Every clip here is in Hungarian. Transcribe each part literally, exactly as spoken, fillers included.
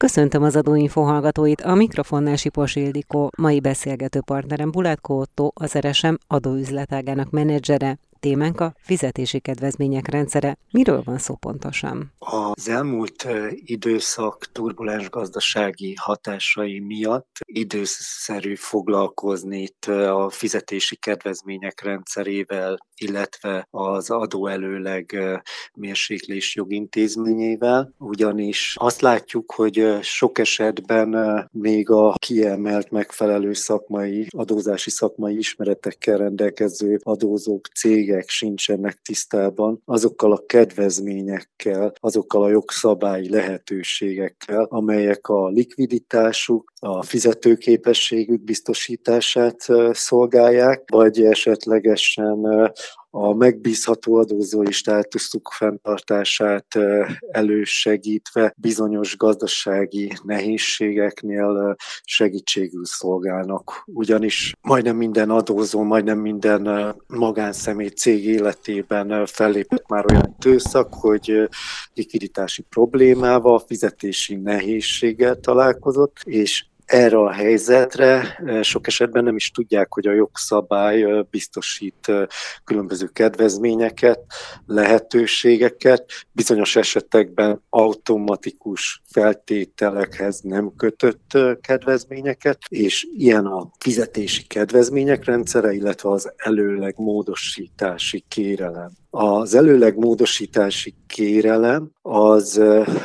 Köszöntöm az Adóinfo hallgatóit, a mikrofonnál Sipos Ildikó, mai beszélgető partnerem Bulátko Ottó, az er es em adóüzletágának menedzsere. Témánk a fizetési kedvezmények rendszere. Miről van szó pontosan? Az elmúlt időszak turbulens gazdasági hatásai miatt időszerű foglalkozni itt a fizetési kedvezmények rendszerével, illetve az adóelőleg mérséklés jogintézményével, ugyanis azt látjuk, hogy sok esetben még a kiemelt megfelelő szakmai, adózási szakmai ismeretekkel rendelkező adózók, cégek sincsenek tisztában azokkal a kedvezményekkel, azokkal a jogszabályi lehetőségekkel, amelyek a likviditásuk, a fizetőképességük biztosítását szolgálják, vagy esetlegesen a megbízható adózói státuszuk fenntartását elősegítve bizonyos gazdasági nehézségeknél segítségül szolgálnak. Ugyanis majdnem minden adózó, majdnem minden magánszemély cég életében fellépett már olyan időszak, hogy likviditási problémával, fizetési nehézséggel találkozott, és erre a helyzetre sok esetben nem is tudják, hogy a jogszabály biztosít különböző kedvezményeket, lehetőségeket, bizonyos esetekben automatikus feltételekhez nem kötött kedvezményeket, és ilyen a fizetési kedvezmények rendszere, illetve az előleg módosítási kérelem. Az előleg módosítási kérelem az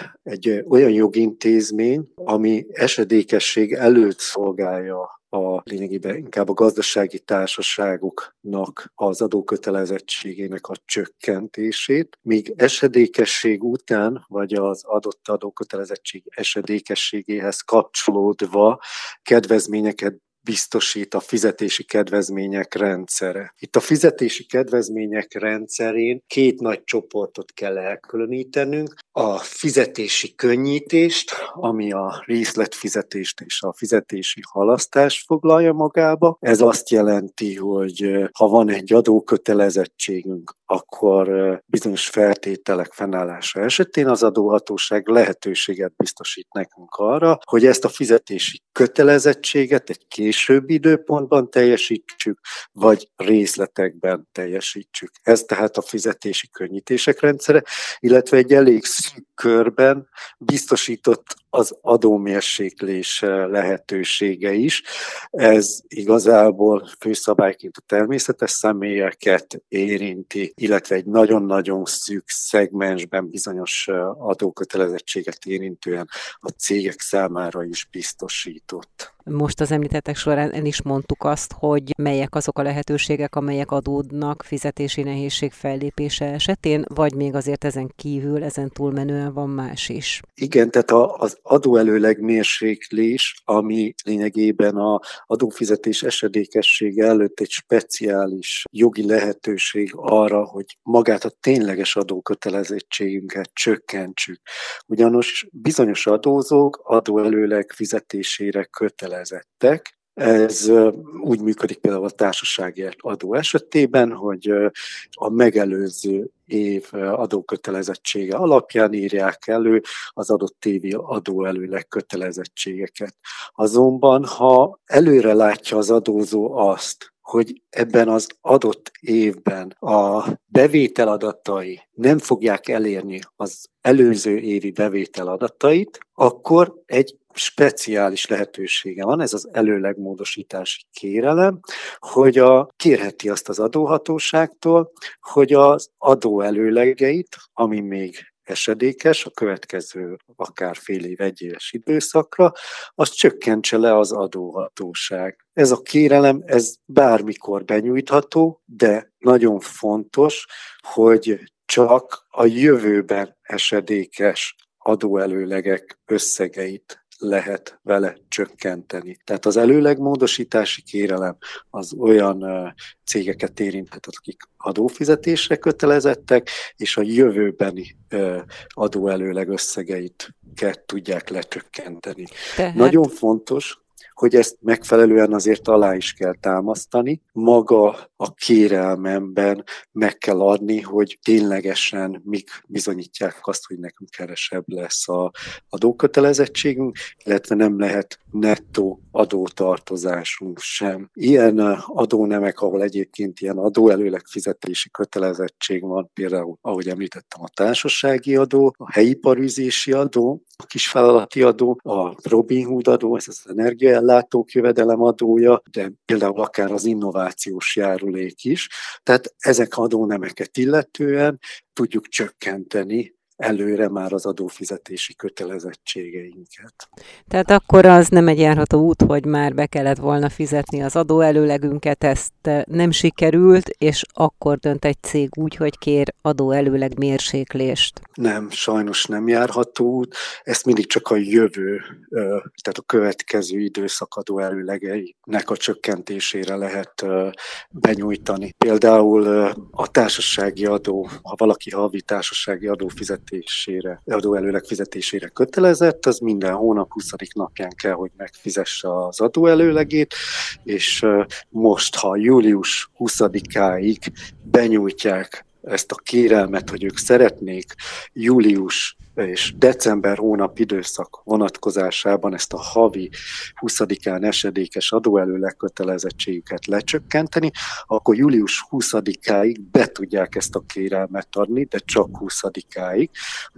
egy olyan jogintézmény, ami esedékesség előtt szolgálja a lényegében inkább a gazdasági társaságoknak az adókötelezettségének a csökkentését, míg esedékesség után, vagy az adott adókötelezettség esedékességéhez kapcsolódva kedvezményeket biztosít a fizetési kedvezmények rendszere. Itt a fizetési kedvezmények rendszerén két nagy csoportot kell elkülönítenünk. A fizetési könnyítést, ami a részletfizetést és a fizetési halasztást foglalja magába. Ez azt jelenti, hogy ha van egy adókötelezettségünk, akkor bizonyos feltételek fennállása esetén az adóhatóság lehetőséget biztosít nekünk arra, hogy ezt a fizetési kötelezettséget egy későbbi időpontban teljesítsük, vagy részletekben teljesítsük. Ez tehát a fizetési könnyítések rendszere, illetve egy elég szűk körben biztosított az adómérséklés lehetősége is. Ez igazából főszabályként a természetes személyeket érinti, illetve egy nagyon-nagyon szűk szegmensben bizonyos adókötelezettséget érintően a cégek számára is biztosított. Most az említettek során el is mondtuk azt, hogy melyek azok a lehetőségek, amelyek adódnak fizetési nehézség fellépése esetén, vagy még azért ezen kívül, ezen túlmenően van más is. Igen, tehát az adóelőleg mérséklés, ami lényegében az adófizetés esedékessége előtt egy speciális jogi lehetőség arra, hogy magát a tényleges adókötelezettségünket csökkentsük. Ugyanis bizonyos adózók adóelőleg fizetésére kötelezettek. Ez úgy működik például a társasági adó esetében, hogy a megelőző év adókötelezettsége alapján írják elő az adott évi adóelőleg kötelezettségeket. Azonban, ha előre látja az adózó azt, hogy ebben az adott évben a bevétel adatai nem fogják elérni az előző évi bevétel adatait, akkor egy speciális lehetősége van, ez az előleg módosítási kérelem, hogy a, kérheti azt az adóhatóságtól, hogy az adóelőlegeit, ami még esedékes a következő akár fél év, egy éves időszakra, azt csökkentse le az adóhatóság. Ez a kérelem, ez bármikor benyújtható, de nagyon fontos, hogy csak a jövőben esedékes adóelőlegek összegeit lehet vele csökkenteni. Tehát az előlegmódosítási kérelem az olyan cégeket érinthet, akik adófizetésre kötelezettek, és a jövőbeni adóelőleg összegeit tudják lecsökkenteni. Tehát... Nagyon fontos, hogy ezt megfelelően azért alá is kell támasztani. Maga a kérelmemben meg kell adni, hogy ténylegesen mik bizonyítják azt, hogy nekünk kevesebb lesz a adókötelezettségünk, illetve nem lehet nettó adótartozásunk sem. Ilyen adónemek, ahol egyébként ilyen adóelőleg fizetési kötelezettség van, például, ahogy említettem, a társasági adó, a helyi parűzési adó, a kisvállalati adó, a Robin Hood adó, ez az energiaellátók jövedelem adója, de például akár az innovációs járulék is. Tehát ezek adónemeket illetően tudjuk csökkenteni előre már az adófizetési kötelezettségeinket. Tehát akkor az nem egy járható út, hogy már be kellett volna fizetni az adóelőlegünket, ezt nem sikerült, és akkor dönt egy cég úgy, hogy kér adóelőleg mérséklést. Nem, sajnos nem járható út. Ezt mindig csak a jövő, tehát a következő időszak adóelőlegeinek a csökkentésére lehet benyújtani. Például a társasági adó, ha valaki havi társasági adófizetésére, adóelőleg fizetésére kötelezett, az minden hónap huszadik napján kell, hogy megfizesse az adóelőlegét, és most, ha július huszadikáig benyújtják ezt a kérelmet, hogy ők szeretnék július és december hónap időszak vonatkozásában ezt a havi huszadikán esedékes adóelőleg kötelezettségüket lecsökkenteni, akkor július huszadikáig be tudják ezt a kérelmet adni, de csak huszadikáig,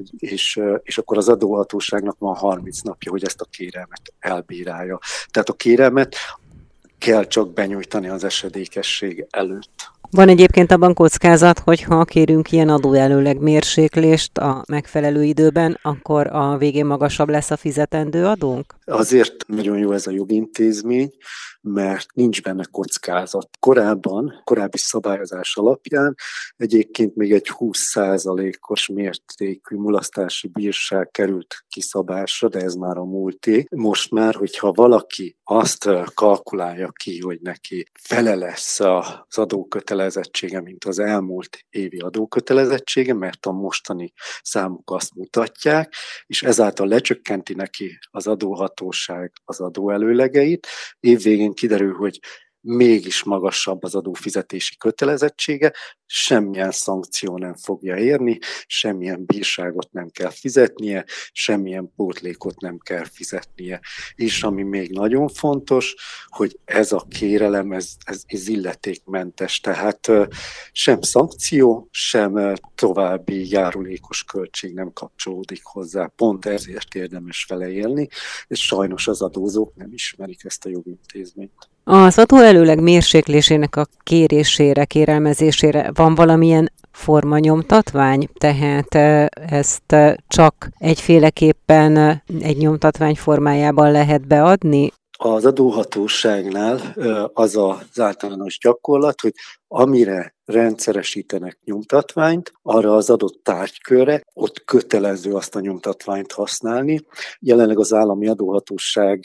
és, és akkor az adóhatóságnak van harminc napja, hogy ezt a kérelmet elbírálja. Tehát a kérelmet kell csak benyújtani az esedékesség előtt. Van egyébként abban kockázat, hogy ha kérünk ilyen adóelőleg mérséklést a megfelelő időben, akkor a végén magasabb lesz a fizetendő adónk? Azért nagyon jó ez a jogintézmény, mert nincs benne kockázat. Korábban, korábbi szabályozás alapján egyébként még egy húsz százalékos mértékű mulasztási bírság került kiszabásra, de ez már a múlté. Most már, hogyha valaki azt kalkulálja ki, hogy neki fele lesz az adókötelezettsége, mint az elmúlt évi adókötelezettsége, mert a mostani számok azt mutatják, és ezáltal lecsökkenti neki az adóhatóság az adóelőlegeit, évvégén kiderül, hogy mégis magasabb az adófizetési kötelezettsége, semmilyen szankció nem fogja érni, semmilyen bírságot nem kell fizetnie, semmilyen pótlékot nem kell fizetnie. És ami még nagyon fontos, hogy ez a kérelem, ez, ez, ez illetékmentes, tehát sem szankció, sem további járulékos költség nem kapcsolódik hozzá. Pont ezért érdemes vele élni, és sajnos az adózók nem ismerik ezt a jogintézményt. Az adóelőleg mérséklésének a kérésére, kérelmezésére van valamilyen formanyomtatvány, tehát ezt csak egyféleképpen egy nyomtatvány formájában lehet beadni? Az adóhatóságnál az az általános gyakorlat, hogy amire rendszeresítenek nyomtatványt, arra az adott tárgykörre, ott kötelező azt a nyomtatványt használni. Jelenleg az állami adóhatóság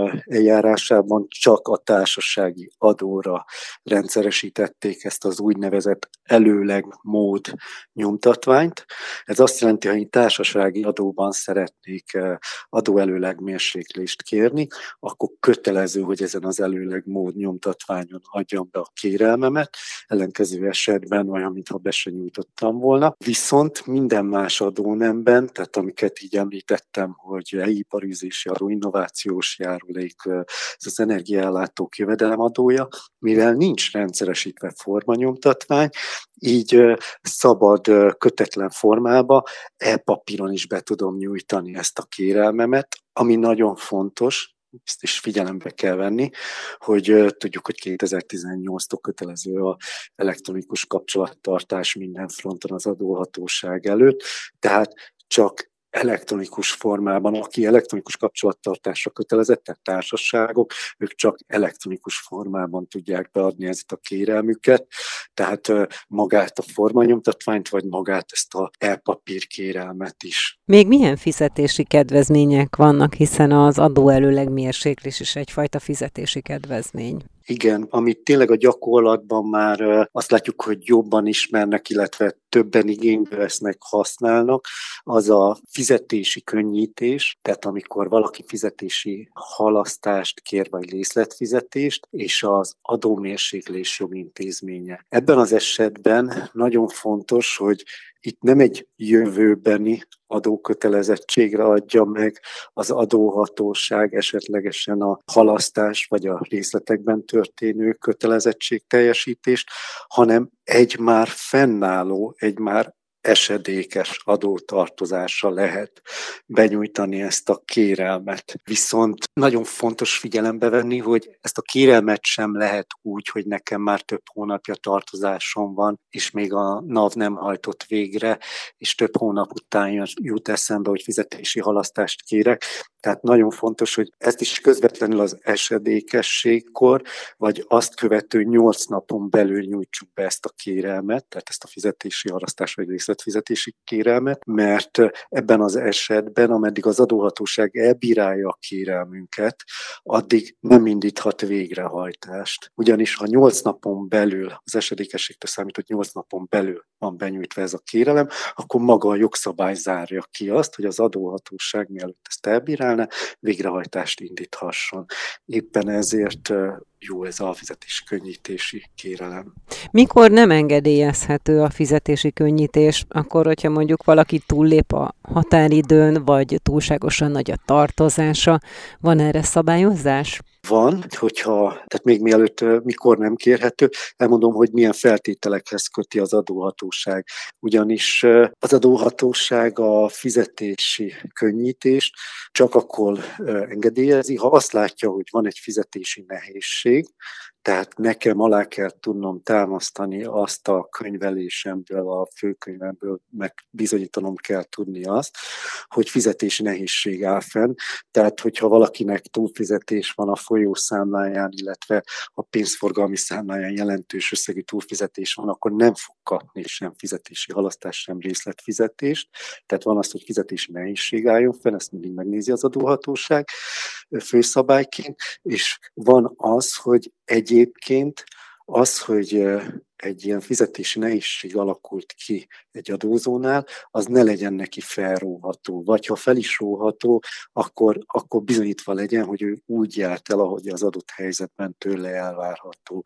eljárásában csak a társasági adóra rendszeresítették ezt az úgynevezett előleg mód nyomtatványt. Ez azt jelenti, hogy társasági adóban szeretnék adóelőleg mérséklést kérni, akkor kötelező, hogy ezen az előleg mód nyomtatványon adjam be a kérelmemet, ellenkező esetben olyan, mintha be se nyújtottam volna. Viszont minden más adónemben, tehát amiket így említettem, hogy helyi parűzési adó, innovációs járulék, ez az energiaellátók jövedelemadója, mivel nincs rendszeresítve formanyomtatvány, így szabad, kötetlen formába e-papíron is be tudom nyújtani ezt a kérelmemet, ami nagyon fontos, ezt is figyelembe kell venni, hogy tudjuk, hogy kétezer-tizennyolctól kötelező az elektronikus kapcsolattartás minden fronton az adóhatóság előtt, tehát csak elektronikus formában, aki elektronikus kapcsolattartásra kötelezett, tehát társaságok, ők csak elektronikus formában tudják beadni ezt a kérelmüket, tehát magát a formanyomtatványt, vagy magát ezt a e-papír kérelmet is. Még milyen fizetési kedvezmények vannak, hiszen az adóelőleg mérséklés is egyfajta fizetési kedvezmény? Igen, amit tényleg a gyakorlatban már azt látjuk, hogy jobban ismernek, illetve többen igénybe vesznek, használnak, az a fizetési könnyítés, tehát amikor valaki fizetési halasztást kér, vagy részletfizetést, és az adómérséklés jogintézménye. Ebben az esetben nagyon fontos, hogy itt nem egy jövőbeni adókötelezettségre adja meg az adóhatóság esetlegesen a halasztás vagy a részletekben történő kötelezettségteljesítést, hanem egy már fennálló, egy már esedékes adótartozásra lehet benyújtani ezt a kérelmet. Viszont nagyon fontos figyelembe venni, hogy ezt a kérelmet sem lehet úgy, hogy nekem már több hónapja tartozásom van, és még a NAV nem hajtott végre, és több hónap után jut eszembe, hogy fizetési halasztást kérek. Tehát nagyon fontos, hogy ezt is közvetlenül az esedékességkor, vagy azt követő nyolc napon belül nyújtsuk be ezt a kérelmet, tehát ezt a fizetési halasztás vagy részletfizetési kérelmet, mert ebben az esetben, ameddig az adóhatóság elbírálja a kérelmünket, addig nem indíthat végrehajtást. Ugyanis ha nyolc napon belül, az esedékességtől számított nyolc napon belül van benyújtva ez a kérelem, akkor maga a jogszabály zárja ki azt, hogy az adóhatóság mielőtt ezt elbírálná, végrehajtást indíthasson. Éppen ezért jó ez a fizetési könnyítési kérelem. Mikor nem engedélyezhető a fizetési könnyítés? Akkor, hogyha mondjuk valaki túllép a határidőn, vagy túlságosan nagy a tartozása, van erre szabályozás? Van, hogyha, tehát még mielőtt mikor nem kérhető, elmondom, hogy milyen feltételekhez köti az adóhatóság. Ugyanis az adóhatóság a fizetési könnyítést csak akkor engedélyezi, ha azt látja, hogy van egy fizetési nehézség, tehát nekem alá kell tudnom támasztani azt a könyvelésemből, a főkönyvemből, meg bizonyítanom kell tudni azt, hogy fizetési nehézség áll fenn. Tehát, hogyha valakinek túlfizetés van a folyószámláján, illetve a pénzforgalmi számláján jelentős összegű túlfizetés van, akkor nem fog kapni sem fizetési halasztás, sem részletfizetést. Tehát van az, hogy fizetési nehézség álljon fenn, ezt mindig megnézi az adóhatóság főszabályként, és van az, hogy egyébként az, hogy egy ilyen fizetési nehézség alakult ki egy adózónál, az ne legyen neki felróható. Vagy ha fel is róható, akkor, akkor bizonyítva legyen, hogy ő úgy járt el, ahogy az adott helyzetben tőle elvárható.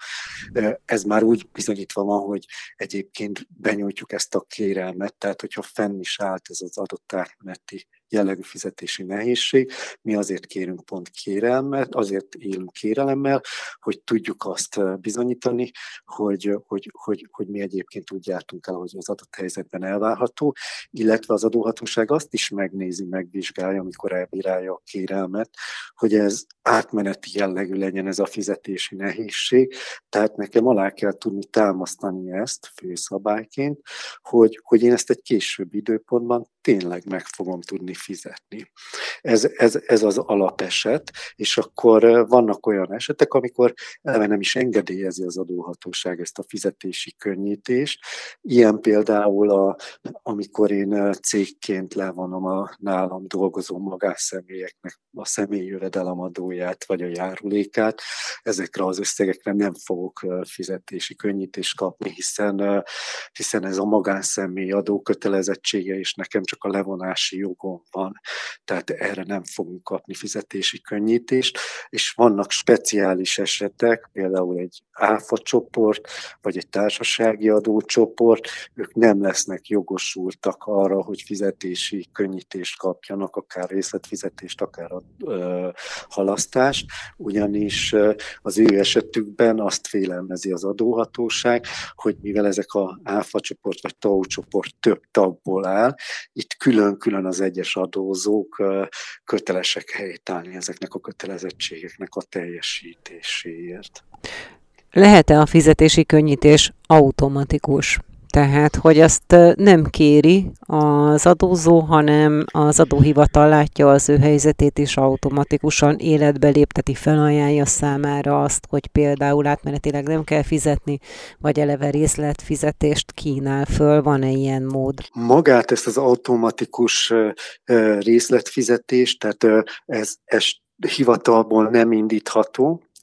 Ez már úgy bizonyítva van, hogy egyébként benyújtjuk ezt a kérelmet, tehát hogyha fenn is állt ez az adott átmeneti jellegű fizetési nehézség, mi azért kérünk pont kérelmet, azért élünk kérelemmel, hogy tudjuk azt bizonyítani, hogy, hogy, hogy, hogy mi egyébként úgy jártunk el, hogy az adott helyzetben elvárható, illetve az adóhatóság azt is megnézi, megvizsgálja, amikor elbírálja a kérelmet, hogy ez átmeneti jellegű legyen ez a fizetési nehézség, tehát nekem alá kell tudni támasztani ezt főszabályként, hogy, hogy én ezt egy későbbi időpontban tényleg meg fogom tudni fizetni. Ez, ez, ez az alapeset, és akkor vannak olyan esetek, amikor eleve nem is engedélyezi az adóhatóság ezt a fizetési könnyítést. Ilyen például, a, amikor én cégként levonom a nálam dolgozó magánszemélyeknek a személyi jövedelemadóját vagy a járulékát, ezekre az összegekre nem fogok fizetési könnyítést kapni, hiszen, hiszen ez a magánszemély adókötelezettsége, és nekem csak a levonási jogom van, tehát erre nem fogunk kapni fizetési könnyítést, és vannak speciális esetek, például egy áfa csoport, vagy egy társasági adócsoport, ők nem lesznek jogosultak arra, hogy fizetési könnyítést kapjanak, akár részletfizetést, akár ö, halasztást, ugyanis az ő esetükben azt félelmezi az adóhatóság, hogy mivel ezek a áfa csoport vagy té á u csoport több tagból áll, itt külön-külön az egyes adózók kötelesek helytállni ezeknek a kötelezettségeknek a teljesítéséért. Lehet-e a fizetési könnyítés automatikus? Tehát, hogy azt nem kéri az adózó, hanem az adóhivatal látja az ő helyzetét, és automatikusan életbe lépteti, felajánlja számára azt, hogy például átmenetileg nem kell fizetni, vagy eleve részletfizetést kínál föl. Van-e ilyen mód? Magát ezt az automatikus részletfizetést, tehát ez, ez hivatalból nem indítható,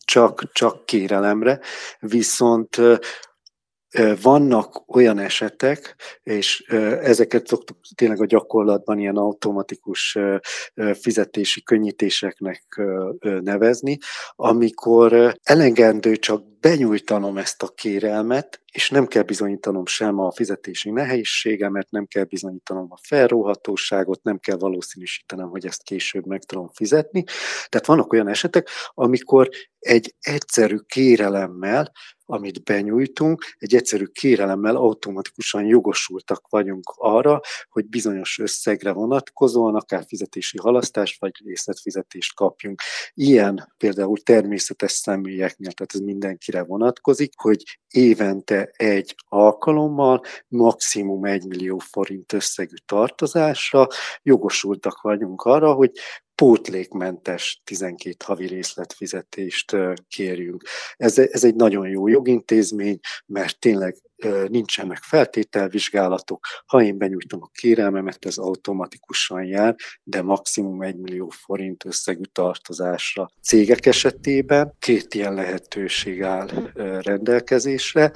csak, csak kérelemre, viszont vannak olyan esetek, és ezeket szoktuk tényleg a gyakorlatban ilyen automatikus fizetési könnyítéseknek nevezni, amikor elegendő csak benyújtanom ezt a kérelmet, és nem kell bizonyítanom sem a fizetési nehézségemet, nem kell bizonyítanom a felróhatóságot, nem kell valószínűsítenem, hogy ezt később meg tudom fizetni. Tehát vannak olyan esetek, amikor egy egyszerű kérelemmel, amit benyújtunk, egy egyszerű kérelemmel automatikusan jogosultak vagyunk arra, hogy bizonyos összegre vonatkozóan akár fizetési halasztást vagy részletfizetést kapjunk. Ilyen például természetes személyeknél, tehát ez mindenkire vonatkozik, hogy évente egy alkalommal maximum egy millió forint összegű tartozásra jogosultak vagyunk arra, hogy pótlékmentes tizenkét havi részletfizetést kérjünk. Ez, ez egy nagyon jó jogintézmény, mert tényleg nincsenek feltételvizsgálatok. Ha én benyújtom a kérelmemet, ez automatikusan jár, de maximum egy millió forint összegű tartozásra. Cégek esetében két ilyen lehetőség áll rendelkezésre.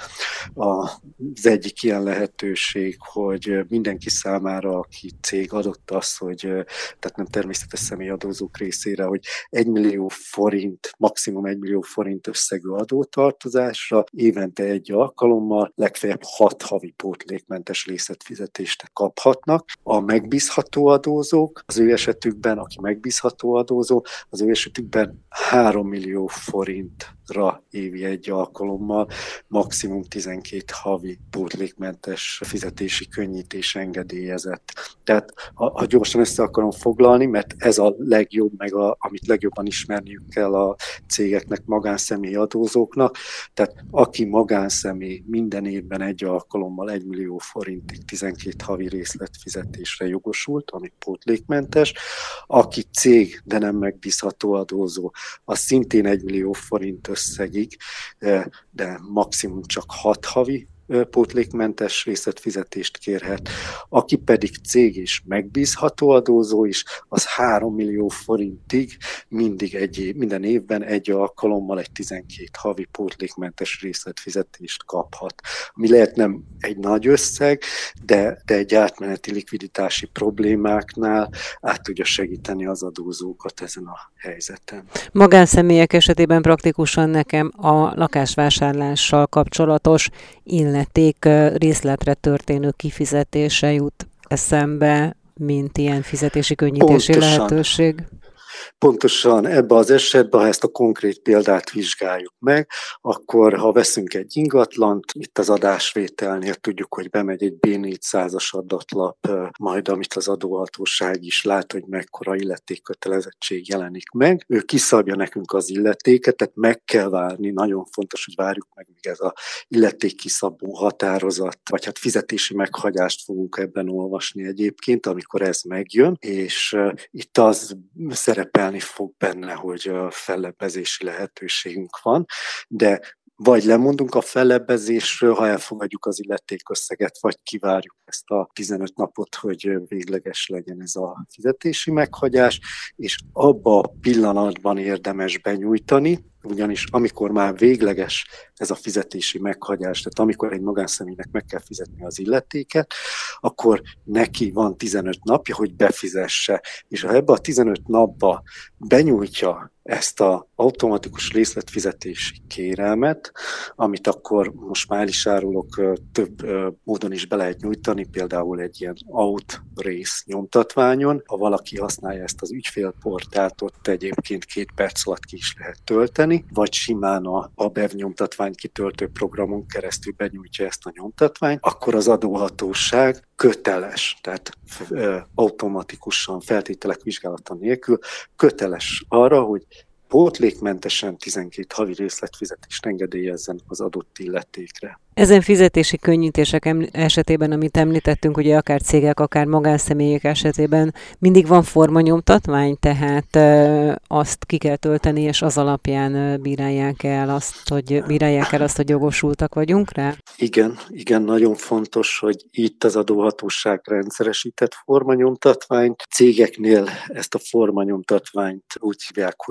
Az egyik ilyen lehetőség, hogy mindenki számára, aki cég adott az, hogy tehát nem természetes személyadózók részére, hogy egy millió forint, maximum egy millió forint összegű adótartozásra évente egy alkalommal legfeljebb hat havi pótlékmentes részletfizetést kaphatnak. A megbízható adózók, az ő esetükben, aki megbízható adózó, az ő esetükben három millió forintra évi egy alkalommal, maximum tizenkét havi pótlékmentes fizetési könnyítés engedélyezett. Tehát ha, ha gyorsan össze akarom foglalni, mert ez a legjobb, meg a, amit legjobban ismerniük kell a cégeknek, magánszemély adózóknak, tehát aki magánszemély minden évben egy alkalommal egy millió forintig tizenkét havi részletfizetésre jogosult, ami pótlékmentes, aki cég, de nem megbízható adózó, az szintén egy millió forint összegig, de maximum csak hat havi pótlékmentes részletfizetést kérhet. Aki pedig cég és megbízható adózó is, az három millió forintig mindig egy év, minden évben egy alkalommal egy tizenkét havi pótlékmentes részletfizetést kaphat. Ami lehet nem egy nagy összeg, de, de egy átmeneti likviditási problémáknál át tudja segíteni az adózókat ezen a helyzeten. Magánszemélyek esetében praktikusan nekem a lakásvásárlással kapcsolatos illeték részletre történő kifizetése jut eszembe, mint ilyen fizetési könnyítési Pontosan. lehetőség. Pontosan ebben az esetben, ha ezt a konkrét példát vizsgáljuk meg, akkor ha veszünk egy ingatlant, itt az adásvételnél tudjuk, hogy bemegy egy bé négyszázas adatlap, majd amit az adóhatóság is lát, hogy mekkora illetékkötelezettség jelenik meg. Ő kiszabja nekünk az illetéket, tehát meg kell várni, nagyon fontos, hogy várjuk meg, míg ez a illetékkiszabó határozat, vagy hát fizetési meghagyást fogunk ebben olvasni egyébként, amikor ez megjön, és itt az szerepelni fog benne, hogy a fellebbezési lehetőségünk van, de vagy lemondunk a fellebbezésről, ha elfogadjuk az illetékösszeget, vagy kivárjuk ezt a tizenöt napot, hogy végleges legyen ez a fizetési meghagyás, és abba a pillanatban érdemes benyújtani, ugyanis amikor már végleges ez a fizetési meghagyás, tehát amikor egy magánszemélynek meg kell fizetni az illetéket, akkor neki van tizenöt napja, hogy befizesse. És ha ebbe a tizenöt napba benyújtja ezt az automatikus részletfizetési kérelmet, amit akkor most már el is árulok, több módon is be lehet nyújtani, például egy ilyen out rész nyomtatványon. Ha valaki használja ezt az ügyfélportált, ott egyébként két perc alatt ki is lehet tölteni, vagy simán a, a bé e vé nyomtatvány kitöltő programon keresztül benyújtja ezt a nyomtatványt, akkor az adóhatóság köteles, tehát ö, automatikusan feltételek vizsgálata nélkül köteles arra, hogy pótlékmentesen tizenkét havi részletfizetést engedélyezzen az adott illetékre. Ezen fizetési könnyítések esetében, amit említettünk, ugye akár cégek, akár magánszemélyek esetében mindig van formanyomtatvány, tehát e, azt ki kell tölteni, és az alapján bírálják el azt, hogy bírálják el azt, hogy jogosultak vagyunk rá? Igen, igen, nagyon fontos, hogy itt az adóhatóság rendszeresített formanyomtatványt. Cégeknél ezt a formanyomtatványt úgy hívják, hogy ef á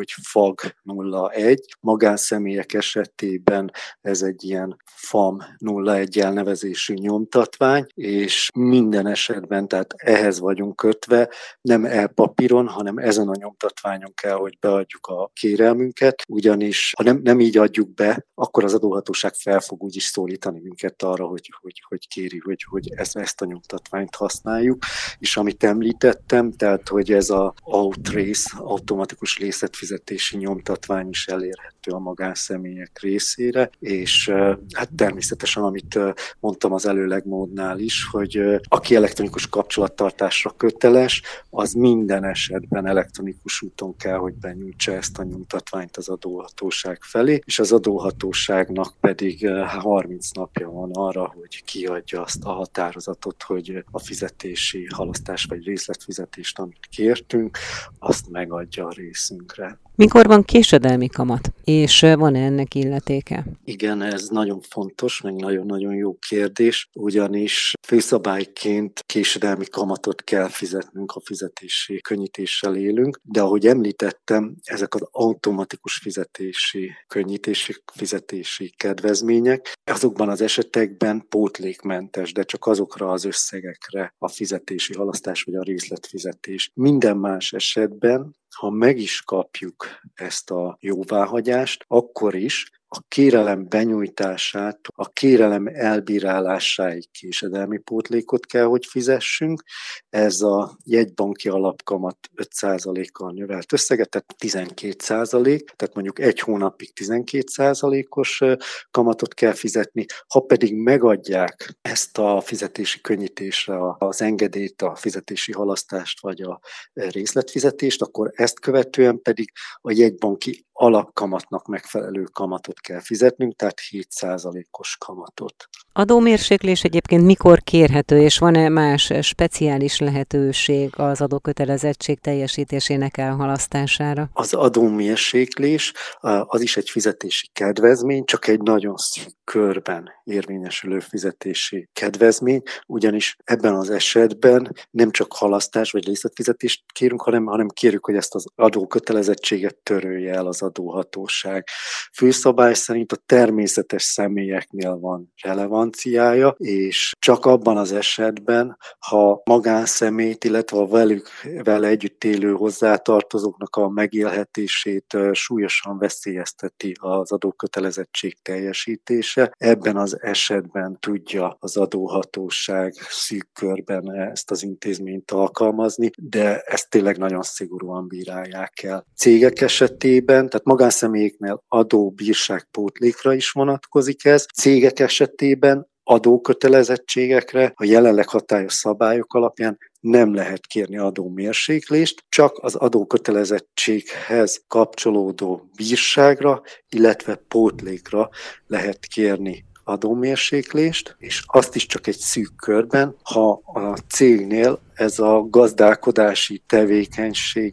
mag nulla egy, magánszemélyek esetében ez egy ilyen fam nulla egy elnevezésű nyomtatvány, és minden esetben, tehát ehhez vagyunk kötve, nem e-papíron, hanem ezen a nyomtatványon kell, hogy beadjuk a kérelmünket, ugyanis ha nem, nem így adjuk be, akkor az adóhatóság fel fog úgyis szólítani minket arra, hogy, hogy, hogy kéri, hogy, hogy ezt, ezt a nyomtatványt használjuk, és amit említettem, tehát hogy ez a Outrace, automatikus részletfizetési nyomtatvány is elérhető a magánszemélyek részére, és hát természetesen, amit mondtam az előlegmódnál is, hogy aki elektronikus kapcsolattartásra köteles, az minden esetben elektronikus úton kell, hogy benyújtsa ezt a nyomtatványt az adóhatóság felé, és az adóhatóságnak pedig harminc napja van arra, hogy kiadja azt a határozatot, hogy a fizetési halasztás vagy részletfizetést, amit kértünk, azt megadja a részünkre. Mikor van késedelmi kamat, és van-e ennek illetéke? Igen, ez nagyon fontos, meg nagyon-nagyon jó kérdés, ugyanis főszabályként késedelmi kamatot kell fizetnünk, ha fizetési könnyítéssel élünk, de ahogy említettem, ezek az automatikus fizetési könnyítési fizetési kedvezmények, azokban az esetekben pótlékmentes, de csak azokra az összegekre a fizetési halasztás vagy a részletfizetés. Minden más esetben, ha meg is kapjuk ezt a jóváhagyást, akkor is a kérelem benyújtását, a kérelem elbírálásáig késedelmi pótlékot kell, hogy fizessünk. Ez a jegybanki alapkamat öt százalékkal növelt összege, tehát tizenkét százalék, tehát mondjuk egy hónapig tizenkét százalékos kamatot kell fizetni. Ha pedig megadják ezt a fizetési könnyítésre az engedélyt, a fizetési halasztást vagy a részletfizetést, akkor ezt követően pedig a jegybanki alapkamatnak megfelelő kamatot kell fizetnünk, tehát hét százalékos kamatot. Adómérséklés egyébként mikor kérhető, és van-e más speciális lehetőség az adókötelezettség teljesítésének elhalasztására? Az adómérséklés az is egy fizetési kedvezmény, csak egy nagyon szűk körben érvényesülő fizetési kedvezmény, ugyanis ebben az esetben nem csak halasztás vagy részletfizetést kérünk, hanem, hanem kérjük, hogy ezt az adókötelezettséget törölje el az adóhatóság. Főszabály szerint a természetes személyeknél van relevanciája, és csak abban az esetben, ha magánszemélyt, illetve a velük, vele együtt élő hozzátartozóknak a megélhetését súlyosan veszélyezteti az adókötelezettség teljesítése, ebben az esetben tudja az adóhatóság szűk körben ezt az intézményt alkalmazni, de ezt tényleg nagyon szigorúan bírálják el. Cégek esetében, tehát magánszemélyeknél adóbírságpótlékra is vonatkozik ez, cégek esetében adókötelezettségekre a jelenleg hatályos szabályok alapján nem lehet kérni adómérséklést, csak az adókötelezettséghez kapcsolódó bírságra, illetve pótlékra lehet kérni adómérséklést, és azt is csak egy szűk körben, ha a cégnél ez a gazdálkodási tevékenység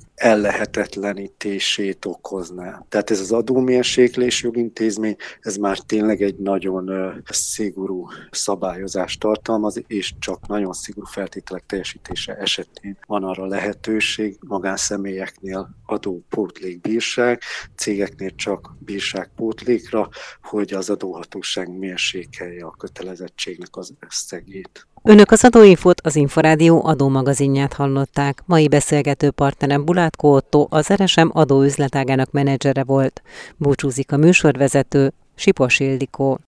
ellehetetlenítését okozná. Tehát ez az adómérséklés jogintézmény, ez már tényleg egy nagyon szigorú szabályozást tartalmaz, és csak nagyon szigorú feltételek teljesítése esetén van arra lehetőség, magánszemélyeknél adópótlékbírság, cégeknél csak bírságpótlékra, hogy az adóhatóság mérsékelje a kötelezettségnek az összegét. Önök az Adóinfót, az Inforádió adómagazinját hallották. Mai beszélgető partnerem Bulátko Ottó, az er es em adóüzletágának menedzsere volt. Búcsúzik a műsorvezető, Sipos Ildikó.